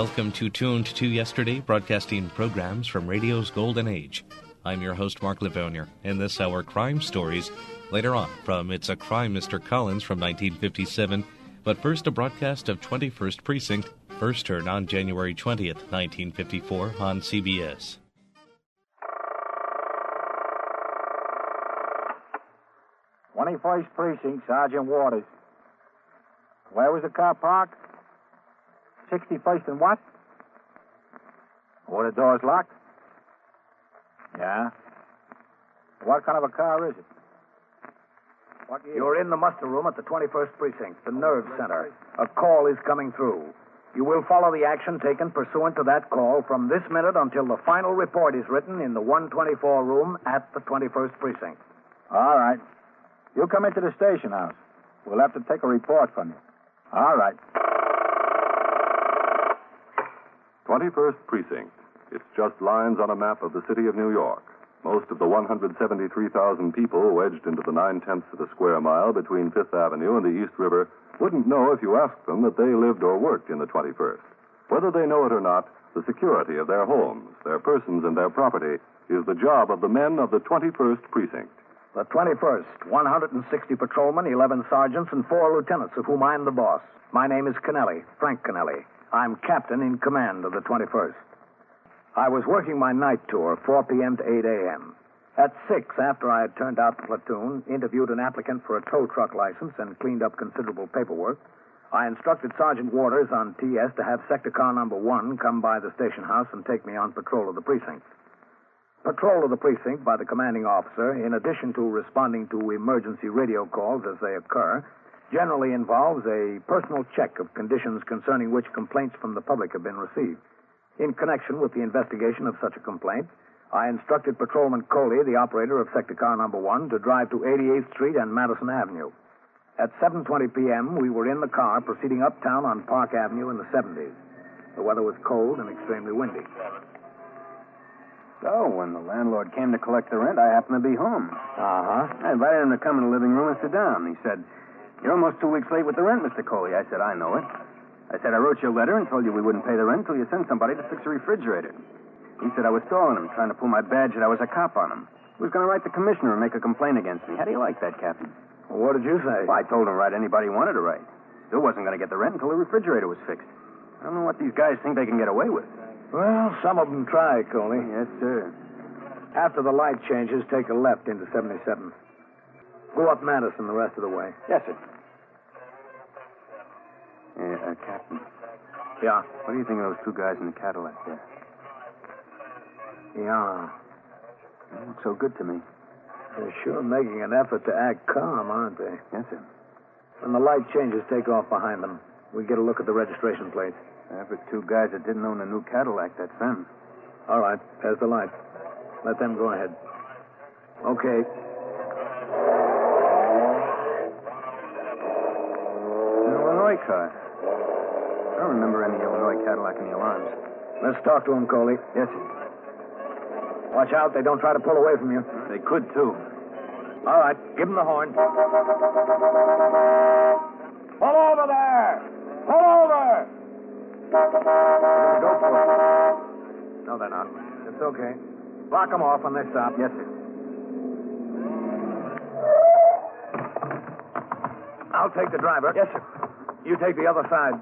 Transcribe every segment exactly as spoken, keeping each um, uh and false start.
Welcome to Tuned to Yesterday, broadcasting programs from radio's golden age. I'm your host, Mark Livonia. In this hour, crime stories. Later on, from It's a Crime, Mister Collins from nineteen fifty-seven. But first, a broadcast of twenty-first Precinct, first heard on January twentieth, nineteen fifty-four on C B S. twenty-first Precinct, Sergeant Waters. Where was the car parked? sixty-first and what? Were the doors locked? Yeah. What kind of a car is it? What year? You're in the muster room at the twenty-first Precinct, the nerve center. A call is coming through. You will follow the action taken pursuant to that call from this minute until the final report is written in the one twenty-four room at the twenty-first Precinct. All right. You come into the station house. We'll have to take a report from you. All right. twenty-first Precinct. It's just lines on a map of the city of New York. Most of the one hundred seventy-three thousand people wedged into the nine-tenths of a square mile between Fifth Avenue and the East River wouldn't know if you asked them that they lived or worked in the twenty-first. Whether they know it or not, the security of their homes, their persons, and their property is the job of the men of the twenty-first Precinct. The twenty-first, one hundred sixty patrolmen, eleven sergeants, and four lieutenants, of whom I'm the boss. My name is Kennelly, Frank Kennelly. I'm captain in command of the twenty-first. I was working my night tour, four p.m. to eight a.m. At six, after I had turned out the platoon, interviewed an applicant for a tow truck license, and cleaned up considerable paperwork, I instructed Sergeant Waters on T S to have sector car number one come by the station house and take me on patrol of the precinct. Patrol of the precinct by the commanding officer, in addition to responding to emergency radio calls as they occur, generally involves a personal check of conditions concerning which complaints from the public have been received. In connection with the investigation of such a complaint, I instructed Patrolman Coley, the operator of sector car number one, to drive to eighty-eighth Street and Madison Avenue. At seven twenty p.m., we were in the car proceeding uptown on Park Avenue in the seventies. The weather was cold and extremely windy. So, when the landlord came to collect the rent, I happened to be home. Uh-huh. I invited him to come in the living room and sit down. He said, "You're almost two weeks late with the rent, Mister Coley." I said, "I know it." I said, "I wrote you a letter and told you we wouldn't pay the rent until you send somebody to fix a refrigerator." He said I was stalling him, trying to pull my badge that I was a cop on him. He was going to write the commissioner and make a complaint against me. How do you like that, Captain? Well, what did you say? Well, I told him to write anybody he wanted to write. Still wasn't going to get the rent until the refrigerator was fixed. I don't know what these guys think they can get away with. Well, some of them try, Coley. Yes, sir. After the light changes, take a left into seventy-seventh. Go up Madison the rest of the way. Yes, sir. Yeah, uh, Captain. Yeah. What do you think of those two guys in the Cadillac there? Yeah. They look so good to me. They're sure making an effort to act calm, aren't they? Yes, sir. When the light changes, take off behind them. We get a look at the registration plates. If it's two guys that didn't own a new Cadillac, that's them. All right. There's the light. Let them go ahead. Okay. An Illinois car. I don't remember any Illinois Cadillac in the alarms. Let's talk to them, Coley. Yes, sir. Watch out. They don't try to pull away from you. They could, too. All right. Give them the horn. Pull over there! Pull over! Go for it. No, they're not. It's okay. Block them off when they stop. Yes, sir. I'll take the driver. Yes, sir. You take the other side.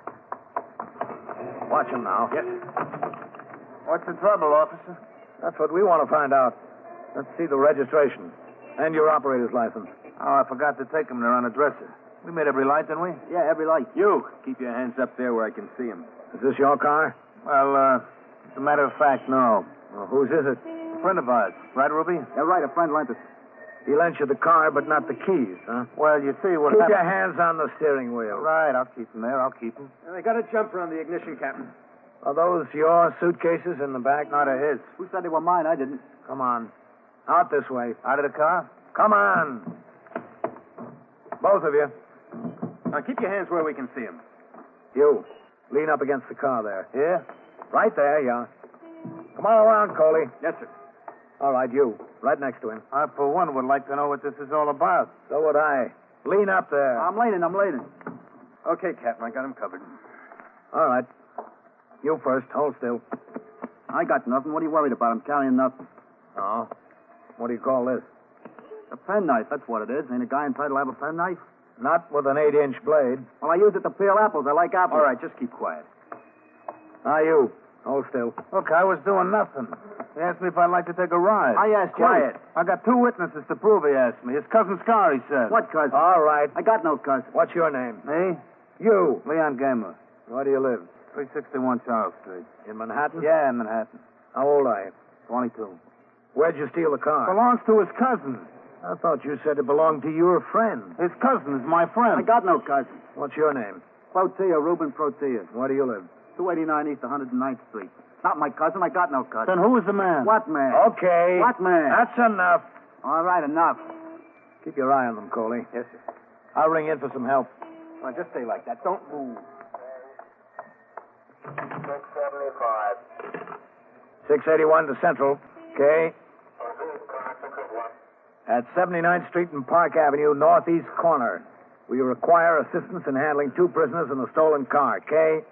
Watch him now. Yes, sir. What's the trouble, officer? That's what we want to find out. Let's see the registration. And your operator's license. Oh, I forgot to take them. They're on a dresser. We made every light, didn't we? Yeah, every light. You, keep your hands up there where I can see them. Is this your car? Well, uh, as a matter of fact, no. Well, whose is it? A friend of ours. Right, Ruby? Yeah, right. A friend lent us. He lent you the car, but not the keys, huh? Well, you see what Keep happened... your hands on the steering wheel. Right, I'll keep them there. I'll keep them. They got a jumper on the ignition, Captain. Are those your suitcases in the back? Not of his. Who said they were mine? I didn't. Come on. Out this way. Out of the car? Come on. Both of you. Now, keep your hands where we can see them. You. Lean up against the car there. Here? Right there, yeah. Come on around, Coley. Yes, sir. All right, you. Right next to him. I, for one, would like to know what this is all about. So would I. Lean up there. I'm leaning. I'm leaning. Okay, Captain, I got him covered. All right. You first. Hold still. I got nothing. What are you worried about? I'm carrying nothing. Oh. What do you call this? A penknife, that's what it is. Ain't a guy entitled to have a penknife? Not with an eight-inch blade. Well, I use it to peel apples. I like apples. All right, just keep quiet. Now you. Hold still. Look, I was doing nothing. He asked me if I'd like to take a ride. I asked you. Quiet. I got two witnesses to prove he asked me. His cousin Scar, he said. What cousin? All right. I got no cousin. What's your name? Me? You. Leon Gamer. Where do you live? three sixty-one Charles Street. In Manhattan? Yeah, in Manhattan. How old are you? twenty-two. Where'd you steal the car? Belongs to his cousin. I thought you said it belonged to your friend. His cousin is my friend. I got no cousin. What's your name? Protea, Reuben Protea. Where do you live? two eighty-nine East one hundred ninth Street. Not my cousin. I got no cousin. Then who is the man? What man? Okay. What man? That's enough. All right, enough. Keep your eye on them, Coley. Yes, sir. I'll ring in for some help. Now, just stay like that. Don't move. six seventy-five. six eighty-one to Central. Okay. At seventy-ninth Street and Park Avenue, northeast corner. We require assistance in handling two prisoners in the stolen car. Okay?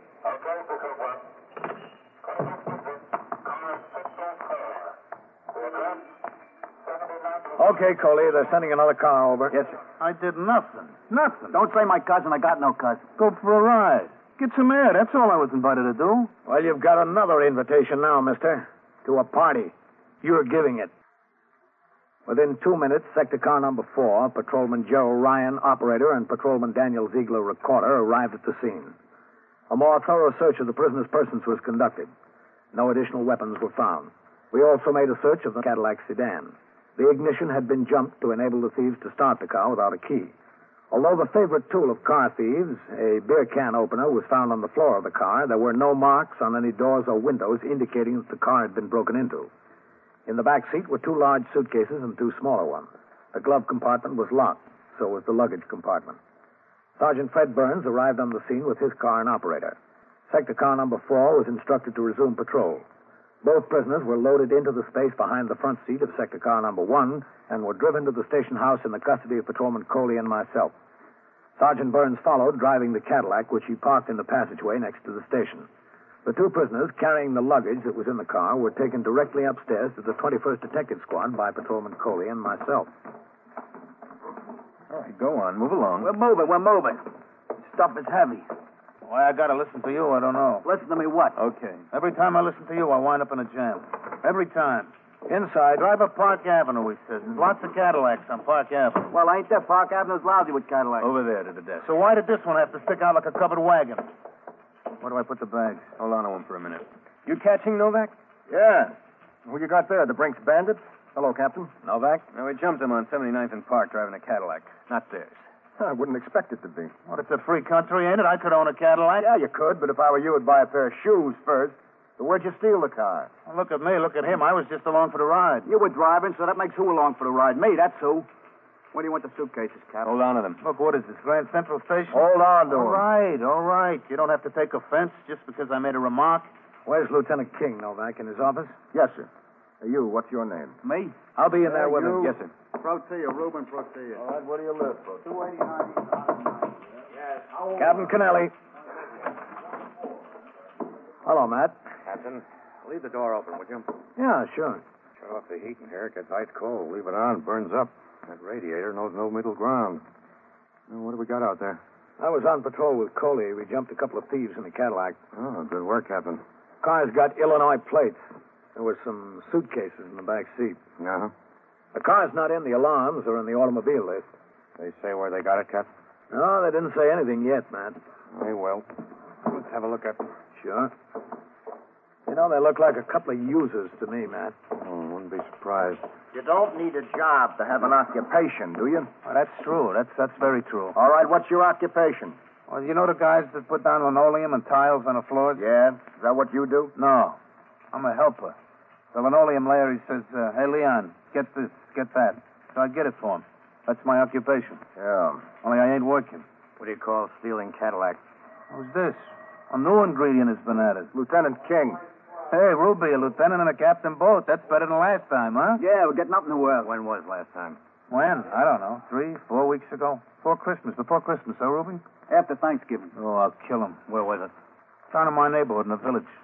Okay, Coley. They're sending another car over. Yes, sir. I did nothing. Nothing. Don't say my cousin. I got no cousin. Go for a ride. Get some air. That's all I was invited to do. Well, you've got another invitation now, mister. To a party. You're giving it. Within two minutes, sector car number four, Patrolman Joe Ryan, operator, and Patrolman Daniel Ziegler, recorder, arrived at the scene. A more thorough search of the prisoner's persons was conducted. No additional weapons were found. We also made a search of the Cadillac sedan. The ignition had been jumped to enable the thieves to start the car without a key. Although the favorite tool of car thieves, a beer can opener, was found on the floor of the car, there were no marks on any doors or windows indicating that the car had been broken into. In the back seat were two large suitcases and two smaller ones. The glove compartment was locked, so was the luggage compartment. Sergeant Fred Burns arrived on the scene with his car and operator. Sector car number four was instructed to resume patrol. Both prisoners were loaded into the space behind the front seat of sector car number one and were driven to the station house in the custody of Patrolman Coley and myself. Sergeant Burns followed, driving the Cadillac, which he parked in the passageway next to the station. The two prisoners, carrying the luggage that was in the car, were taken directly upstairs to the twenty-first Detective Squad by Patrolman Coley and myself. All right, go on. Move along. We're moving. We're moving. Stuff is heavy. Why I gotta listen to you, I don't know. Listen to me what? Okay. Every time I listen to you, I wind up in a jam. Every time. Inside. Drive up Park Avenue, he says. There's lots of Cadillacs on Park Avenue. Well, ain't there? Park Avenue's lousy with Cadillacs. Over there to the desk. So why did this one have to stick out like a covered wagon? Where do I put the bags? Hold on to him for a minute. You catching Novak? Yeah. Who you got there? The Brinks bandits? Hello, Captain. Novak? No, we jumped him on seventy-ninth and Park driving a Cadillac. Not theirs. I wouldn't expect it to be. What, it's a free country, ain't it? I could own a Cadillac. Yeah, you could, but if I were you, I'd buy a pair of shoes first. So where'd you steal the car? Well, look at me. Look at him. I was just along for the ride. You were driving, so that makes who along for the ride? Me, that's who. Where do you want the suitcases, Cap? Hold on to them. Look, what is this, Grand Central Station? Hold on to All them. right, all right. You don't have to take offense just because I made a remark. Where's Lieutenant King, Novak? In his office? Yes, sir. Hey, you, what's your name? Me? I'll be in there Hey, with you. him. Yes, sir. Protea, Reuben Protea. All right, where do you live, folks? two eighty-nine East one hundred ninth. Yes. Captain Kennelly. Hello, Matt. Captain, leave the door open, would you? Yeah, sure. Shut off the heat in here. It gets ice cold. Leave it on, burns up. That radiator knows no middle ground. Well, what do we got out there? I was on patrol with Coley. We jumped a couple of thieves in a Cadillac. Oh, good work, Captain. Car's got Illinois plates. There were some suitcases in the back seat. Uh-huh. The car's not in the alarms or in the automobile list. They say where they got it, Captain? No, they didn't say anything yet, Matt. They will. Let's have a look at them. Sure. You know, they look like a couple of users to me, Matt. Oh, wouldn't be surprised. You don't need a job to have an occupation, do you? Oh, that's true. That's that's very true. All right, what's your occupation? Well, you know the guys that put down linoleum and tiles on the floors? Yeah? Is that what you do? No. I'm a helper. The linoleum layer, he says, uh, hey, Leon, get this, get that. So I get it for him. That's my occupation. Yeah. Only I ain't working. What do you call stealing Cadillac? Who's this? A new ingredient has been added. Lieutenant King. Hey, Ruby, a lieutenant and a captain both. That's better than last time, huh? Yeah, we're getting up in the world. When was last time? When? I don't know. Three, four weeks ago. Before Christmas. Before Christmas, huh, Ruby? After Thanksgiving. Oh, I'll kill him. Where was it? Down in my neighborhood in the village.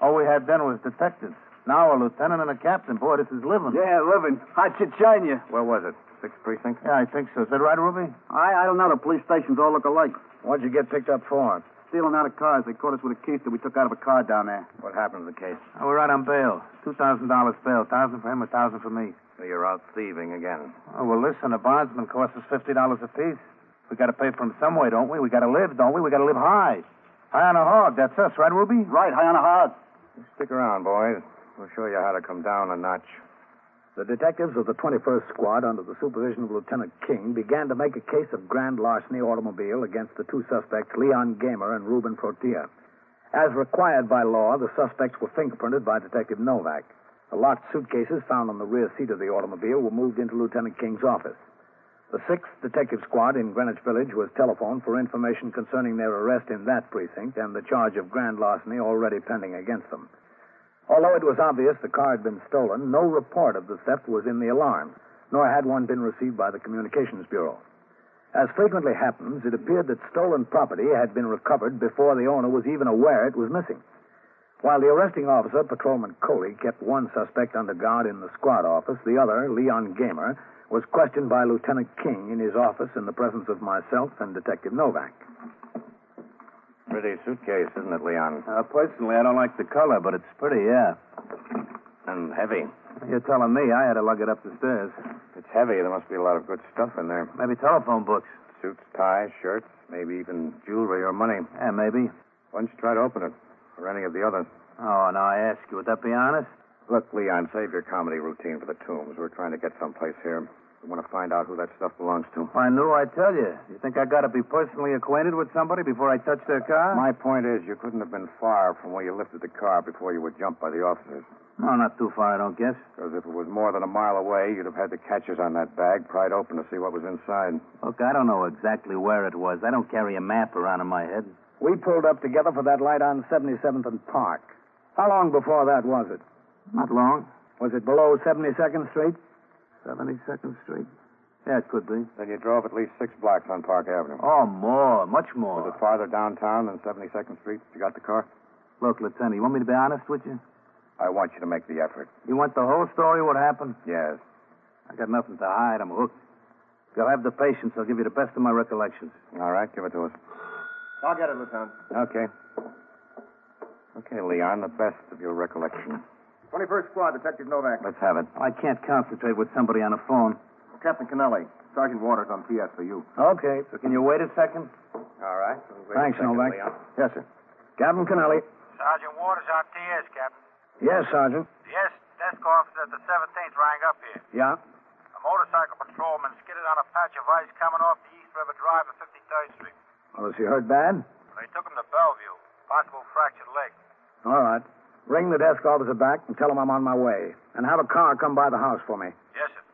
All we had then was detectives. Now a lieutenant and a captain. Boy, this is living. Yeah, living. How'd you join you? Where was it? Sixth Precinct? Yeah, I think so. Is that right, Ruby? I, I don't know. The police stations all look alike. What'd you get picked up for? Stealing out of cars. They caught us with a case that we took out of a car down there. What happened to the case? Oh, we're out on bail. Two thousand dollars bail. Thousand for him, a thousand for me. So you're out thieving again. Oh, well, listen, a bondsman costs us fifty dollars apiece. We got to pay for him some way, don't we? We got to live, don't we? We got to live high. High on a hog. That's us, right, Ruby? Right, high on a hog. Stick around, boys. We'll show you how to come down a notch. The detectives of the twenty-first Squad, under the supervision of Lieutenant King, began to make a case of grand larceny automobile against the two suspects, Leon Gamer and Ruben Protea. As required by law, the suspects were fingerprinted by Detective Novak. The locked suitcases found on the rear seat of the automobile were moved into Lieutenant King's office. The sixth Detective Squad in Greenwich Village was telephoned for information concerning their arrest in that precinct and the charge of grand larceny already pending against them. Although it was obvious the car had been stolen, no report of the theft was in the alarm, nor had one been received by the Communications Bureau. As frequently happens, it appeared that stolen property had been recovered before the owner was even aware it was missing. While the arresting officer, Patrolman Coley, kept one suspect under guard in the squad office, the other, Leon Gamer, was questioned by Lieutenant King in his office in the presence of myself and Detective Novak. Pretty suitcase, isn't it, Leon? Uh, personally, I don't like the color, but it's pretty, yeah. And heavy. You're telling me I had to lug it up the stairs. If it's heavy, there must be a lot of good stuff in there. Maybe telephone books. Suits, ties, shirts, maybe even jewelry or money. Yeah, maybe. Why don't you try to open it? Or any of the others? Oh, now I ask you, would that be honest? Look, Leon, save your comedy routine for the tombs. We're trying to get someplace here. We want to find out who that stuff belongs to. I knew I'd tell you. You think I got to be personally acquainted with somebody before I touch their car? My point is, you couldn't have been far from where you lifted the car before you were jumped by the officers. No, not too far, I don't guess. Because if it was more than a mile away, you'd have had the catches on that bag pried open to see what was inside. Look, I don't know exactly where it was. I don't carry a map around in my head. We pulled up together for that light on seventy-seventh and Park. How long before that was it? Not long. Was it below seventy-second Street? seventy-second Street? Yeah, it could be. Then you drove at least six blocks on Park Avenue. Oh, more. Much more. Was it farther downtown than seventy-second Street? You got the car? Look, Lieutenant, you want me to be honest with you? I want you to make the effort. You want the whole story, what happened? Yes. I got nothing to hide. I'm hooked. If you'll have the patience, I'll give you the best of my recollections. All right, give it to us. I'll get it, Lieutenant. Okay. Okay, Leon, the best of your recollection. twenty-first Squad, Detective Novak. Let's have it. I can't concentrate with somebody on the phone. Captain Kennelly. Sergeant Waters on P S for you. Okay. So can you wait a second? All right. Wait Thanks, a second, Novak. Leon. Yes, sir. Captain Kennelly. Sergeant Waters on T S, Captain. Yes, Sergeant. Yes, desk officer at the seventeenth rang up here. Yeah? A motorcycle patrolman skidded on a patch of ice coming off the East River Drive at fifty-third Street. Well, is he hurt bad? They took him to Bellevue. Possible fractured leg. All right. Ring the desk officer back and tell him I'm on my way. And have a car come by the house for me. Yes, sir.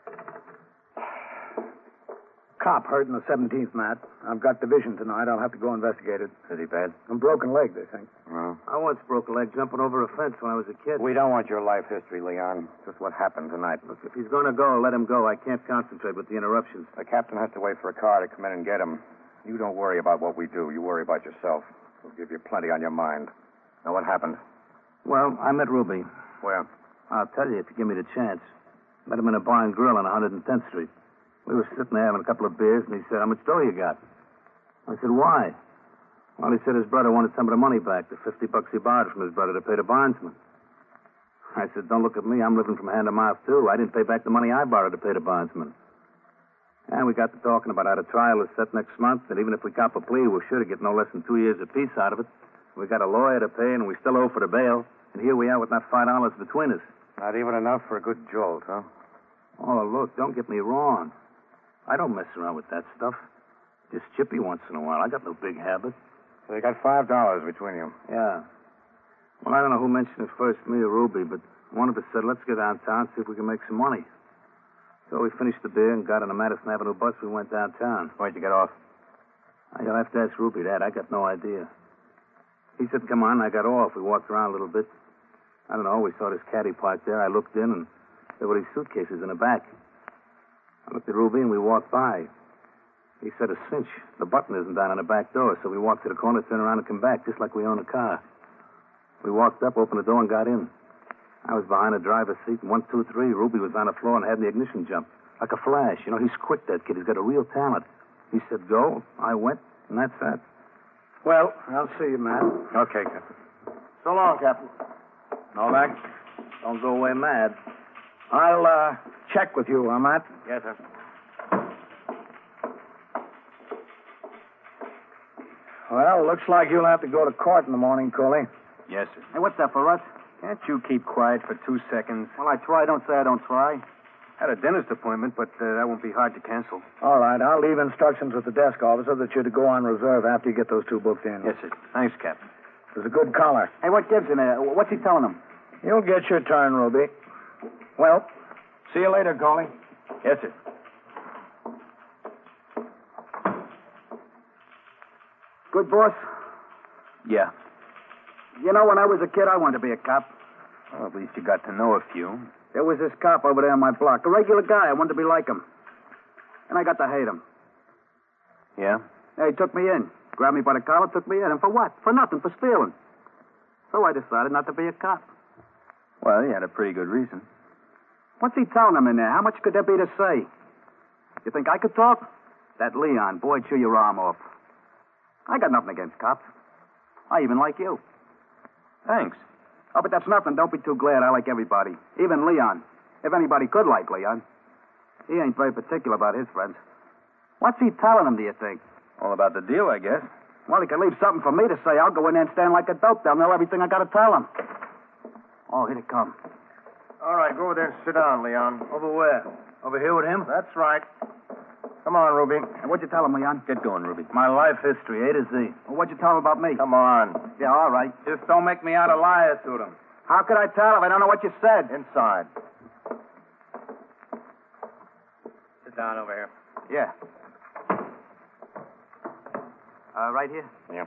Cop hurt in the seventeenth, Matt. I've got division tonight. I'll have to go investigate it. Is he bad? A broken leg, they think. Well, I once broke a leg jumping over a fence when I was a kid. we don't want your life history, Leon. Just what happened tonight. Look, if he's going to go, let him go. I can't concentrate with the interruptions. The captain has to wait for a car to come in and get him. You don't worry about what we do. You worry about yourself. We'll give you plenty on your mind. Now, what happened? Well, I met Ruby. Where? I'll tell you if you give me the chance. Met him in a bar and grill on one hundred tenth Street. We were sitting there having a couple of beers, and he said, how much dough you got? I said, why? Well, he said his brother wanted some of the money back, the fifty bucks he borrowed from his brother to pay the bondsman. I said, don't look at me. I'm living from hand to mouth, too. I didn't pay back the money I borrowed to pay the bondsman. And we got to talking about how the trial is set next month, and even if we cop a plea, we're sure to get no less than two years apiece out of it. We got a lawyer to pay, and we still owe for the bail. And here we are with not five dollars between us. Not even enough for a good jolt, huh? Oh, look, don't get me wrong. I don't mess around with that stuff. Just chippy once in a while. I got no big habit. So you got five dollars between you. Yeah. Well, I don't know who mentioned it first, me or Ruby, but one of us said, let's go downtown, see if we can make some money. So we finished the beer and got on a Madison Avenue bus. We went downtown. Where'd you get off? You'll have to ask Ruby that. I got no idea. He said, come on. I got off. We walked around a little bit. I don't know. We saw this caddy parked there. I looked in, and there were these suitcases in the back. I looked at Ruby, and we walked by. He said, a cinch. The button isn't down on the back door, so we walked to the corner, turned around, and come back, just like we own a car. We walked up, opened the door, and got in. I was behind the driver's seat, and one, two, three, Ruby was on the floor and had the ignition jump. Like a flash. You know, he's quick, that kid. He's got a real talent. He said, go. I went, and that's that. Well, I'll see you, Matt. Okay, Captain. So long, Captain. Novak, don't go away mad. I'll, uh, check with you, huh, Matt? Yes, sir. Well, looks like you'll have to go to court in the morning, Coley. Yes, sir. Hey, what's that for us? Can't you keep quiet for two seconds? Well, I try. Don't say I don't try. Had a dentist appointment, but uh, that won't be hard to cancel. All right, I'll leave instructions with the desk officer that you're to go on reserve after you get those two books in. Yes, sir. Thanks, Captain. It was a good collar. Hey, what gives him there? What's he telling him? You'll get your turn, Ruby. Well, see you later, Coley. Yes, sir. Good boss? Yeah. You know, when I was a kid, I wanted to be a cop. Well, at least you got to know a few. There was this cop over there on my block, a regular guy. I wanted to be like him. And I got to hate him. Yeah? Hey, he took me in. Grabbed me by the collar, took me in. And for what? For nothing, for stealing. So I decided not to be a cop. Well, you had a pretty good reason. What's he telling him in there? How much could there be to say? You think I could talk? That Leon, boy, chew your arm off. I got nothing against cops. I even like you. Thanks. Oh, but that's nothing. Don't be too glad. I like everybody. Even Leon. If anybody could like Leon. He ain't very particular about his friends. What's he telling them, do you think? All about the deal, I guess. Well, he can leave something for me to say. I'll go in there and stand like a dope. They'll know everything I got to tell them. Oh, here it come. All right, go over there and sit down, Leon. Over where? Over here with him? That's right. Come on, Ruby. And what'd you tell him, Leon? Get going, Ruby. My life history, A to Z. Well, what'd you tell him about me? Come on. Yeah, all right. Just don't make me out a liar to them. How could I tell if I don't know what you said? Inside. Sit down over here. Yeah. Uh, right here? Yeah.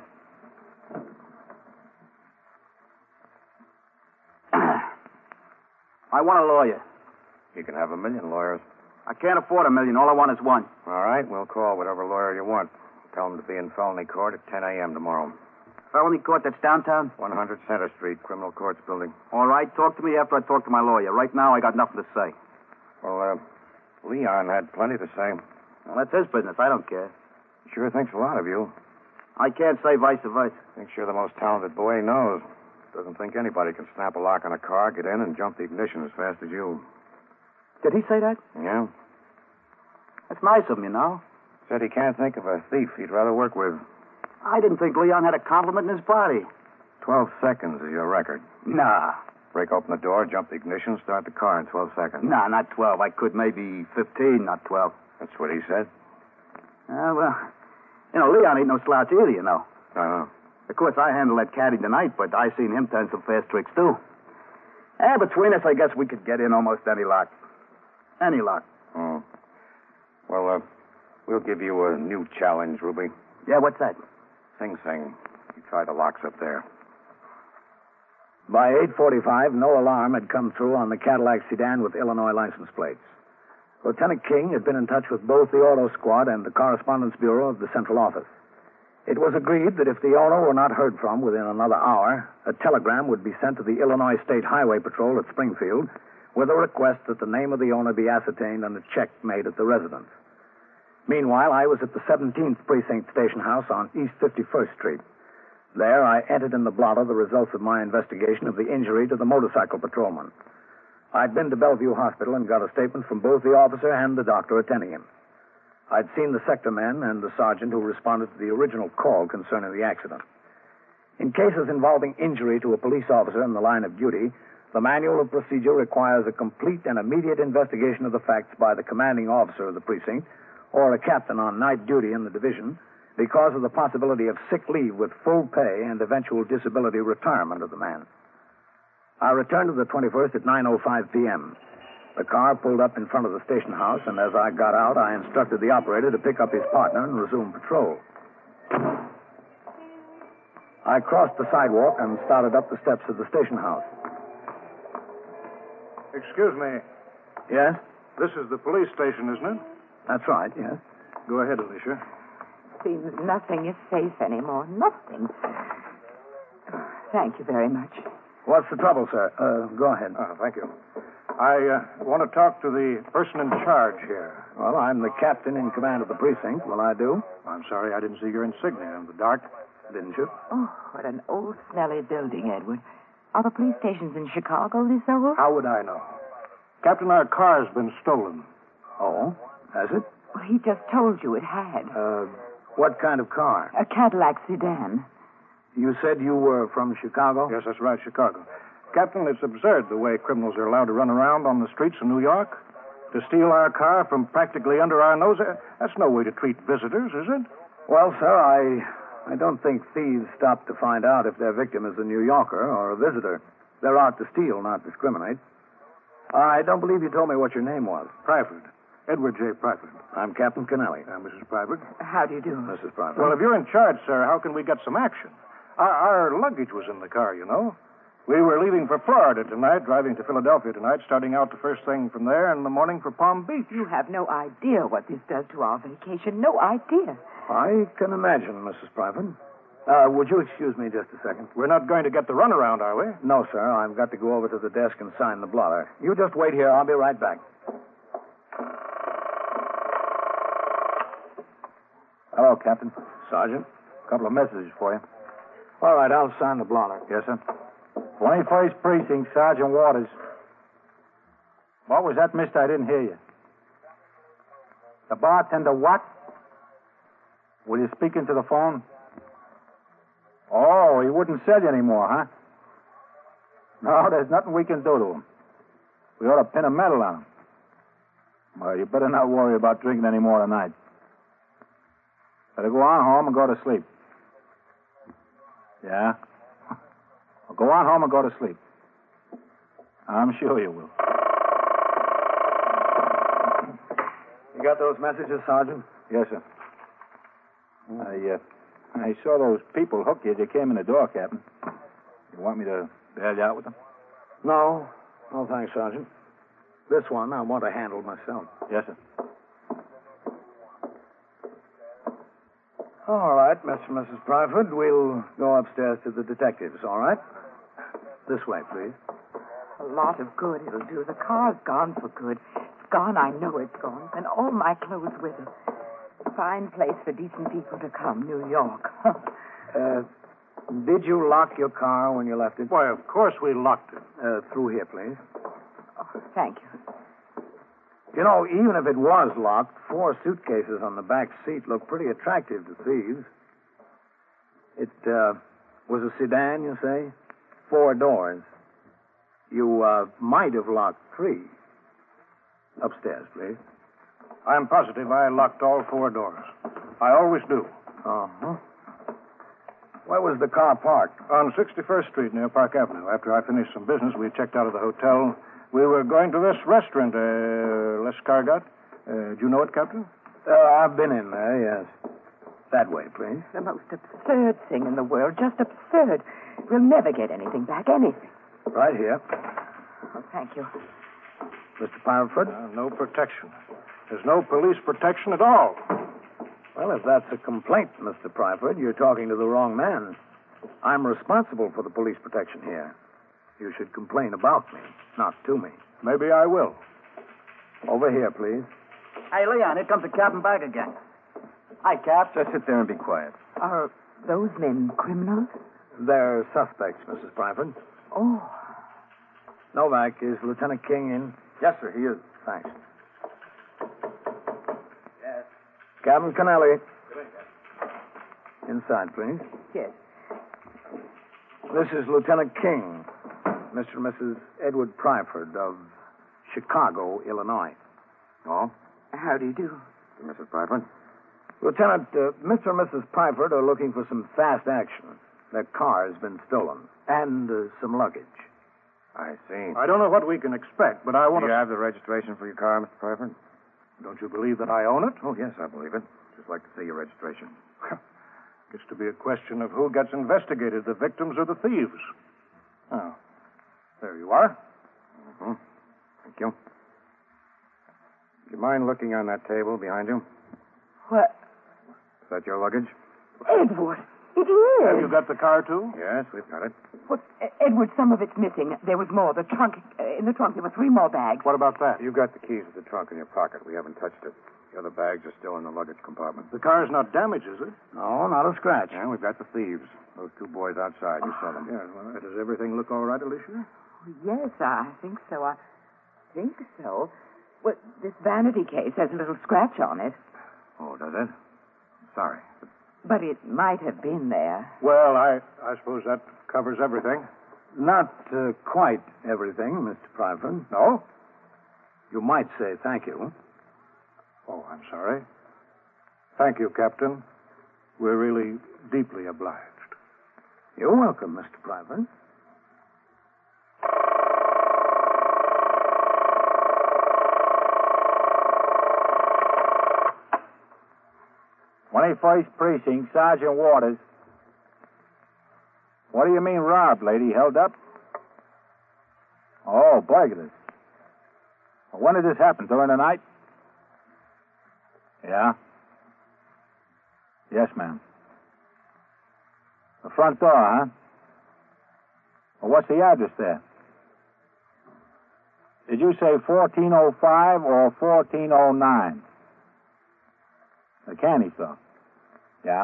I want a lawyer. You can have a million lawyers. I can't afford a million. All I want is one. All right, we'll call whatever lawyer you want. Tell him to be in felony court at ten a.m. tomorrow. Felony court that's downtown? one hundred Center Street, Criminal Courts Building. All right, talk to me after I talk to my lawyer. Right now, I got nothing to say. Well, uh, Leon had plenty to say. Well, that's his business. I don't care. Sure thinks a lot of you. I can't say vice versa. Thinks you're the most talented boy he knows. Doesn't think anybody can snap a lock on a car, get in, and jump the ignition as fast as you. Did he say that? Yeah? That's nice of him, you know. Said he can't think of a thief he'd rather work with. I didn't think Leon had a compliment in his body. Twelve seconds is your record. Nah. Break open the door, jump the ignition, start the car in twelve seconds. Nah, not twelve. I could maybe fifteen, not twelve. That's what he said. Uh, well, you know, Leon ain't no slouch either, you know. I know. Of course, I handled that caddy tonight, but I seen him turn some fast tricks, too. And between us, I guess we could get in almost any lock. Any lock. Oh. Well, uh, we'll give you a new challenge, Ruby. Yeah, what's that? Sing Sing. You try the locks up there. By eight forty-five, no alarm had come through on the Cadillac sedan with Illinois license plates. Lieutenant King had been in touch with both the auto squad and the correspondence bureau of the central office. It was agreed that if the owner were not heard from within another hour, a telegram would be sent to the Illinois State Highway Patrol at Springfield with a request that the name of the owner be ascertained and a check made at the residence. Meanwhile, I was at the seventeenth Precinct Station House on East fifty-first Street. There, I entered in the blotter the results of my investigation of the injury to the motorcycle patrolman. I'd been to Bellevue Hospital and got a statement from both the officer and the doctor attending him. I'd seen the sector men and the sergeant who responded to the original call concerning the accident. In cases involving injury to a police officer in the line of duty, the manual of procedure requires a complete and immediate investigation of the facts by the commanding officer of the precinct or a captain on night duty in the division because of the possibility of sick leave with full pay and eventual disability retirement of the man. I returned to the twenty-first at nine oh five p.m. The car pulled up in front of the station house, and as I got out, I instructed the operator to pick up his partner and resume patrol. I crossed the sidewalk and started up the steps of the station house. Excuse me. Yes? This is the police station, isn't it? That's right, yes. Go ahead, Alicia. Seems nothing is safe anymore. Nothing. Thank you very much. What's the trouble, sir? Uh, go ahead. Oh, thank you. I uh, want to talk to the person in charge here. Well, I'm the captain in command of the precinct. Will I do? I'm sorry I didn't see your insignia in the dark. Didn't you? Oh, what an old, smelly building, Edward. Are the police stations in Chicago this old? How would I know? Captain, our car's been stolen. Oh? Has it? Well, he just told you it had. Uh, what kind of car? A Cadillac sedan. You said you were from Chicago? Yes, that's right, Chicago. Captain, it's absurd the way criminals are allowed to run around on the streets of New York. To steal our car from practically under our nose, that's no way to treat visitors, is it? Well, sir, I I don't think thieves stop to find out if their victim is a New Yorker or a visitor. They're out to steal, not discriminate. I don't believe you told me what your name was. Pryford. Edward J. Pryford. I'm Captain Kennelly. Uh, Missus Pryford. How do you do? Missus Pryford. Well, if you're in charge, sir, how can we get some action? Our, our luggage was in the car, you know. We were leaving for Florida tonight, driving to Philadelphia tonight, starting out the first thing from there in the morning for Palm Beach. You have no idea what this does to our vacation. No idea. I can imagine, Missus Pryford. Uh, would you excuse me just a second? We're not going to get the runaround, are we? No, sir. I've got to go over to the desk and sign the blotter. You just wait here. I'll be right back. Hello, Captain. Sergeant? A couple of messages for you. All right, I'll sign the blotter. Yes, sir. twenty-first Precinct, Sergeant Waters. What was that, mister? I didn't hear you. The bartender what? Were you speaking to the phone? Oh, he wouldn't sell you anymore, huh? No, there's nothing we can do to him. We ought to pin a medal on him. Well, you better not worry about drinking any more tonight. Better go on home and go to sleep. Yeah? Well, go on home and go to sleep. I'm sure you will. You got those messages, Sergeant? Yes, sir. I, uh, I saw those people hook you as you came in the door, Captain. You want me to bail you out with them? No. No, thanks, Sergeant. This one I want to handle myself. Yes, sir. All right, Mister and Missus Pryford, we'll go upstairs to the detectives, all right? This way, please. A lot of good it'll do. The car's gone for good. It's gone, I know it's gone. And all my clothes with it. Fine place for decent people to come, New York. uh, did you lock your car when you left it? Why, of course we locked it. Uh, through here, please. Oh, thank you. You know, even if it was locked, four suitcases on the back seat look pretty attractive to thieves. It uh, was a sedan, you say? Four doors. You uh, might have locked three. Upstairs, please. I'm positive I locked all four doors. I always do. Uh-huh. Where was the car parked? On sixty-first Street near Park Avenue. After I finished some business, we checked out of the hotel. We were going to this restaurant, uh, L'Escargot. Uh, do you know it, Captain? Uh, I've been in there, yes. That way, please. The most absurd thing in the world. Just absurd. We'll never get anything back, anything. Right here. Oh, thank you. Mister Pyrford? Uh, no protection. There's no police protection at all. Well, if that's a complaint, Mister Pryford, you're talking to the wrong man. I'm responsible for the police protection here. You should complain about me, not to me. Maybe I will. Over here, please. Hey, Leon, here comes the captain back again. Hi, Cap. Just sit there and be quiet. Are those men criminals? They're suspects, Missus Pryford. Oh. Novak, is Lieutenant King in? Yes, sir, he is. Thanks. Yes. Captain Kennelly. Inside, please. Yes. This is Lieutenant King, Mister and Missus Edward Pryford of Chicago, Illinois. Oh? How do you do? Missus Pryford? Lieutenant, uh, Mister and Missus Pryford are looking for some fast action. Their car has been stolen, and uh, some luggage. I see. I don't know what we can expect, but I want Do to... you have the registration for your car, Mister Pryford? Don't you believe that I own it? Oh, yes, I believe it. Just like to see your registration. Gets to be a question of who gets investigated, the victims or the thieves. Oh, there you are. Mm-hmm. Thank you. Do you mind looking on that table behind you? What? Is that your luggage? Edward. It is. Have you got the car, too? Yes, we've got it. But, uh, Edward, some of it's missing. There was more. The trunk, uh, in the trunk, there were three more bags. What about that? You got the keys to the trunk in your pocket. We haven't touched it. The other bags are still in the luggage compartment. The car's not damaged, is it? No, not a scratch. Yeah, we've got the thieves. Those two boys outside. You saw them. Yeah, well, does everything look all right, Alicia? Yes, I think so. I think so. Well, this vanity case has a little scratch on it. Oh, does it? Sorry. But it might have been there. Well, I, I suppose that covers everything. Not uh, quite everything, Mister Private. No? You might say thank you. Oh, I'm sorry. Thank you, Captain. We're really deeply obliged. You're welcome, Mister Private. twenty-first Precinct, Sergeant Waters. What do you mean robbed, lady? Held up? Oh, burglars. Well, when did this happen? During the night? Yeah? Yes, ma'am. The front door, huh? Well, what's the address there? Did you say fourteen oh five or fourteen oh nine? The candy store. Yeah?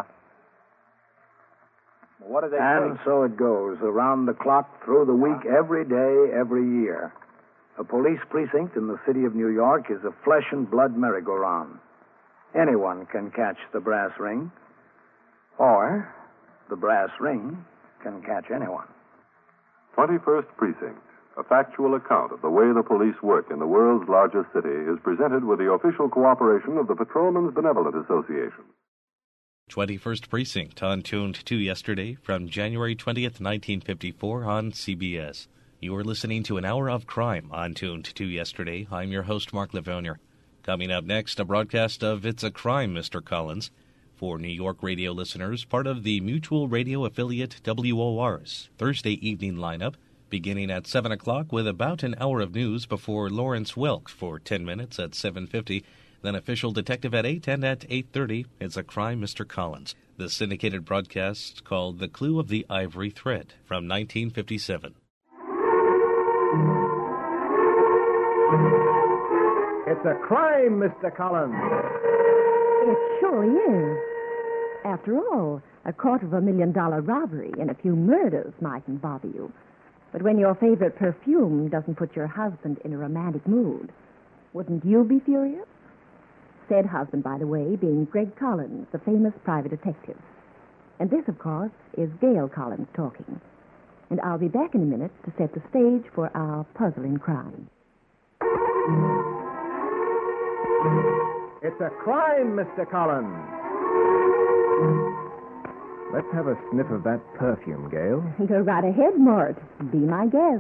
Well, what did they And say? so it goes, around the clock, through the week, every day, every year. A police precinct in the city of New York is a flesh and blood merry-go-round. Anyone can catch the brass ring, or the brass ring can catch anyone. twenty-first Precinct, a factual account of the way the police work in the world's largest city, is presented with the official cooperation of the Patrolmen's Benevolent Association. twenty-first Precinct, on Tuned to Yesterday from January twentieth, nineteen fifty-four on C B S. You are listening to an hour of crime on Tuned to Yesterday. I'm your host, Mark Livonier. Coming up next, a broadcast of It's a Crime, Mister Collins. For New York radio listeners, part of the Mutual Radio affiliate W O R's Thursday evening lineup, beginning at seven o'clock with about an hour of news before Lawrence Welk for ten minutes at seven fifty, then Official Detective at eight, and at eight thirty, It's a Crime, Mister Collins. The syndicated broadcast called The Clue of the Ivory Thread from nineteen fifty-seven. It's a crime, Mister Collins. It surely is. After all, a quarter of a million dollar robbery and a few murders mightn't bother you. But when your favorite perfume doesn't put your husband in a romantic mood, wouldn't you be furious? Said husband, by the way, being Greg Collins, the famous private detective. And this, of course, is Gail Collins talking. And I'll be back in a minute to set the stage for our puzzling crime. It's a crime, Mister Collins. Let's have a sniff of that perfume, Gail. Go right ahead, Mort. Be my guest.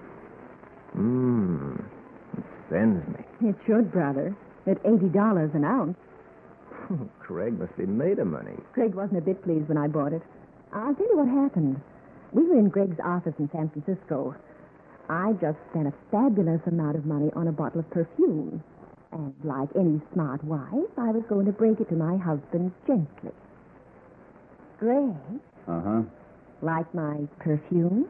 Mmm. It sends me. It should, brother. At eighty dollars an ounce. Craig must be made of money. Craig wasn't a bit pleased when I bought it. I'll tell you what happened. We were in Greg's office in San Francisco. I just spent a fabulous amount of money on a bottle of perfume. And like any smart wife, I was going to break it to my husband gently. Greg? Uh-huh. Like my perfume?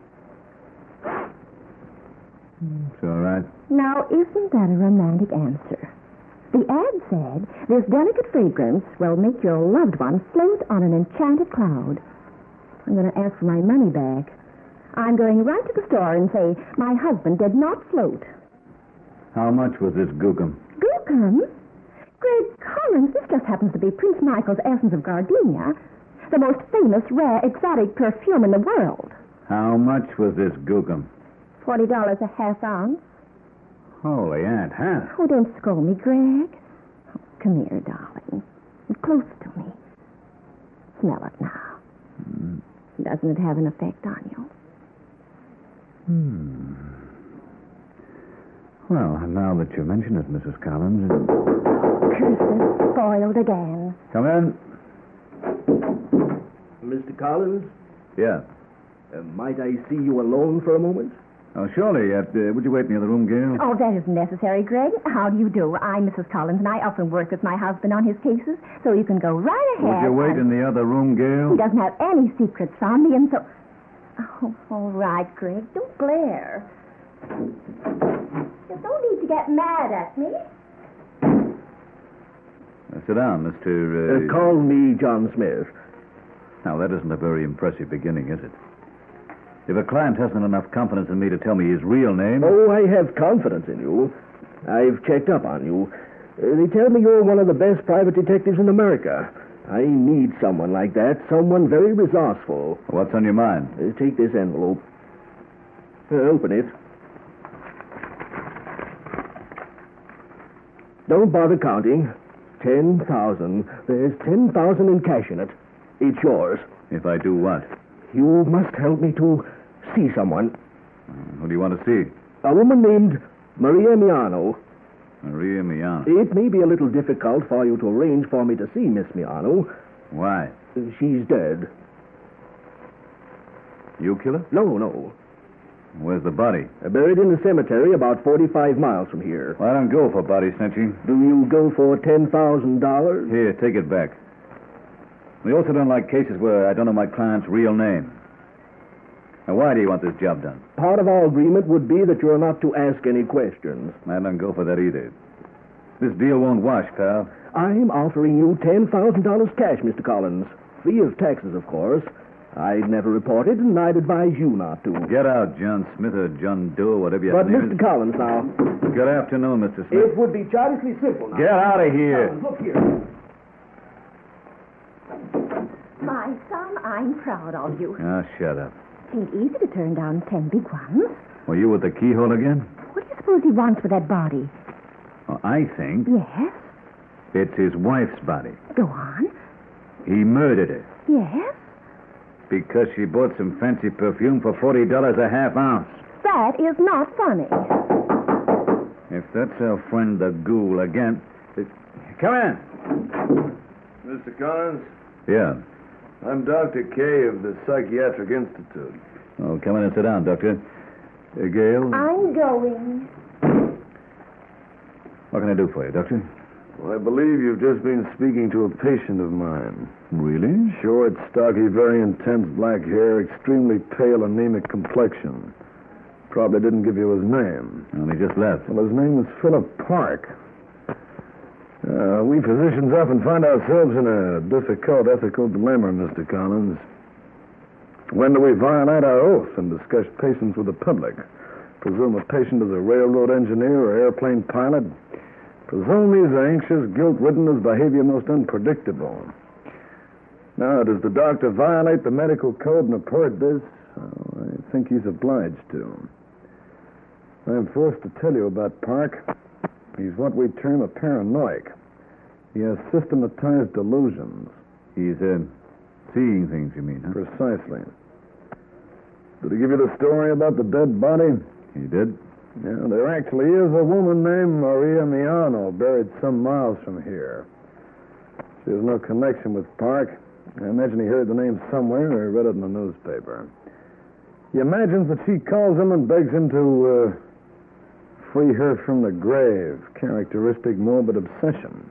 It's all right. Now, isn't that a romantic answer? The ad said, this delicate fragrance will make your loved one float on an enchanted cloud. I'm going to ask for my money back. I'm going right to the store and say, my husband did not float. How much was this gookum? Gookum? Greg Collins, this just happens to be Prince Michael's Essence of Gardenia, the most famous, rare, exotic perfume in the world. How much was this gookum? Forty dollars a half ounce. Holy Aunt Hannah. Oh, don't scold me, Greg. Oh, come here, darling. Close to me. Smell it now. Mm. Doesn't it have an effect on you? Hmm. Well, now that you mention it, Missus Collins... Curses, spoiled again. Come in. Mister Collins? Yeah. Uh, might I see you alone for a moment? Oh, surely. Uh, uh, would you wait in the other room, Gail? Oh, that isn't necessary, Greg. How do you do? I'm Missus Collins, and I often work with my husband on his cases, so you can go right ahead. Would you wait I... in the other room, Gail? He doesn't have any secrets from me, and so... Oh, all right, Greg. Don't glare. There's no need to get mad at me. Uh, sit down, Mister Uh... Uh, call me John Smith. Now, that isn't a very impressive beginning, is it? If a client hasn't enough confidence in me to tell me his real name... Oh, I have confidence in you. I've checked up on you. Uh, they tell me you're one of the best private detectives in America. I need someone like that, someone very resourceful. What's on your mind? Uh, take this envelope. Uh, open it. Don't bother counting. Ten thousand. There's ten thousand in cash in it. It's yours. If I do what? You must help me to see someone. Uh, who do you want to see? A woman named Maria Miano. Maria Miano. It may be a little difficult for you to arrange for me to see Miss Miano. Why? She's dead. You kill her? No, no. Where's the body? Uh, buried in the cemetery about forty-five miles from here. Well, I don't go for body snatching. Do you go for ten thousand dollars? Here, take it back. We also don't like cases where I don't know my client's real name. Now, why do you want this job done? Part of our agreement would be that you're not to ask any questions. I don't go for that either. This deal won't wash, pal. I'm offering you ten thousand dollars cash, Mister Collins. Free of taxes, of course. I'd never report it, and I'd advise you not to. Get out, John Smith or John Doe, whatever your but name Mister is. Collins, now. Good afternoon, Mister Smith. It would be childishly simple now. Get out of here. Collins, look here. My son, I'm proud of you. Ah, shut up. It ain't easy to turn down ten big ones. Were you with the keyhole again? What do you suppose he wants with that body? Well, I think Yes? it's his wife's body. Go on. He murdered her Yes? because she bought some fancy perfume for forty dollars a half ounce. That is not funny. If that's our friend the ghoul again... It... Come in. Mister Collins? Yeah. I'm Doctor Kay of the Psychiatric Institute. Oh, come in and sit down, Doctor. Uh, Gail? I'm going. What can I do for you, Doctor? Well, I believe you've just been speaking to a patient of mine. Really? Short, stocky, very intense black hair, extremely pale, anemic complexion. Probably didn't give you his name. Well, he just left. Well, his name was Philip Park. Uh, we physicians often find ourselves in a difficult ethical dilemma, Mister Collins. When do we violate our oath and discuss patients with the public? Presume a patient is a railroad engineer or airplane pilot? Presume he's anxious, guilt-ridden, his behavior most unpredictable. Now, does the doctor violate the medical code and report this? Oh, I think he's obliged to. I'm forced to tell you about Park. He's what we term a paranoiac. He has systematized delusions. He's, uh, seeing things, you mean, huh? Precisely. Did he give you the story about the dead body? He did? Yeah, there actually is a woman named Maria Miano buried some miles from here. She has no connection with Park. I imagine he heard the name somewhere or read it in the newspaper. He imagines that she calls him and begs him to uh, free her from the grave. Characteristic morbid obsession.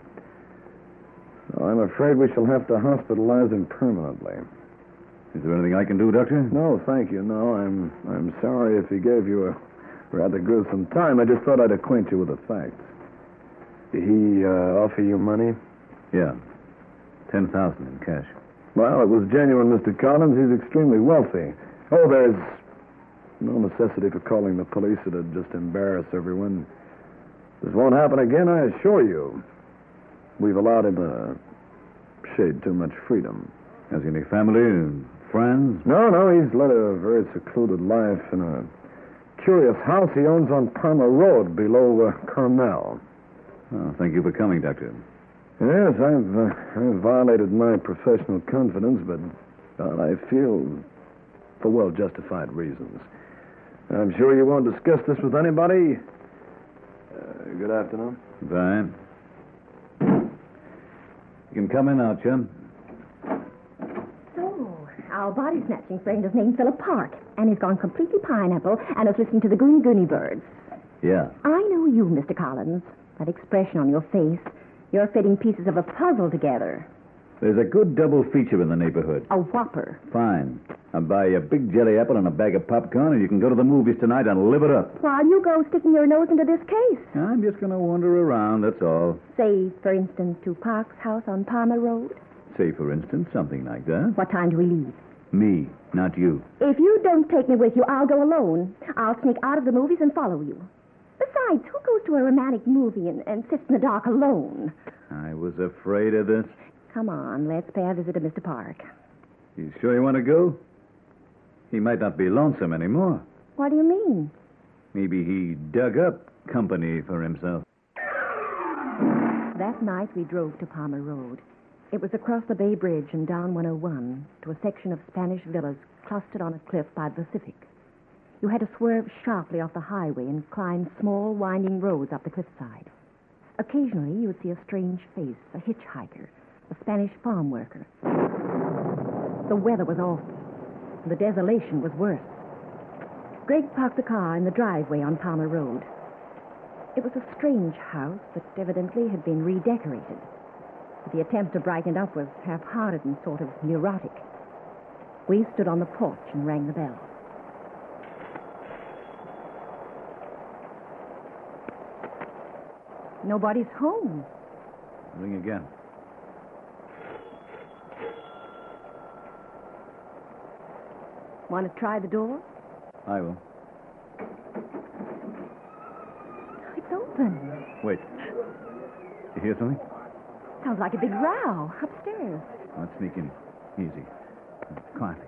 So I'm afraid we shall have to hospitalize him permanently. Is there anything I can do, Doctor? No, thank you. No, I'm I'm sorry if he gave you a rather gruesome time. I just thought I'd acquaint you with the facts. Did he uh, offer you money? Yeah. Ten thousand in cash. Well, it was genuine, Mister Collins. He's extremely wealthy. Oh, there's no necessity for calling the police. It'd just embarrass everyone. This won't happen again, I assure you. We've allowed him a shade too much freedom. Has he any family and friends? No, no, he's led a very secluded life in a curious house he owns on Parma Road below uh, Carmel. Oh, thank you for coming, Doctor. Yes, I've, uh, I've violated my professional confidence, but uh, I feel for well-justified reasons. I'm sure you won't discuss this with anybody. Uh, good afternoon. Bye. You can come in now, Chum. So, Our body-snatching friend is named Philip Park, and he's gone completely pineapple and is listening to the Goony Goony Birds. Yeah. I know you, Mister Collins. That expression on your face. You're fitting pieces of a puzzle together. There's a good double feature in the neighborhood. A whopper. Fine. I'll buy you a big jelly apple and a bag of popcorn, and you can go to the movies tonight and live it up. While you go sticking your nose into this case. I'm just going to wander around, that's all. Say, for instance, to Park's house on Palmer Road. Say, for instance, something like that. What time do we leave? Me, not you. If you don't take me with you, I'll go alone. I'll sneak out of the movies and follow you. Besides, who goes to a romantic movie and, and sits in the dark alone? I was afraid of this. Come on, let's pay a visit to Mister Park. You sure you want to go? He might not be lonesome anymore. What do you mean? Maybe he dug up company for himself. That night we drove to Palmer Road. It was across the Bay Bridge and down one oh one to a section of Spanish villas clustered on a cliff by the Pacific. You had to swerve sharply off the highway and climb small, winding roads up the cliffside. Occasionally, you would see a strange face, a hitchhiker, a Spanish farm worker. The weather was awful. The desolation was worse. Greg parked the car in the driveway on Palmer Road. It was a strange house that evidently had been redecorated. But the attempt to brighten it up was half-hearted and sort of neurotic. We stood on the porch and rang the bell. Nobody's home. Ring again. Want to try the door? I will. It's open. Wait. You hear something? Sounds like a big row upstairs. Let's sneak in. Easy. Quietly.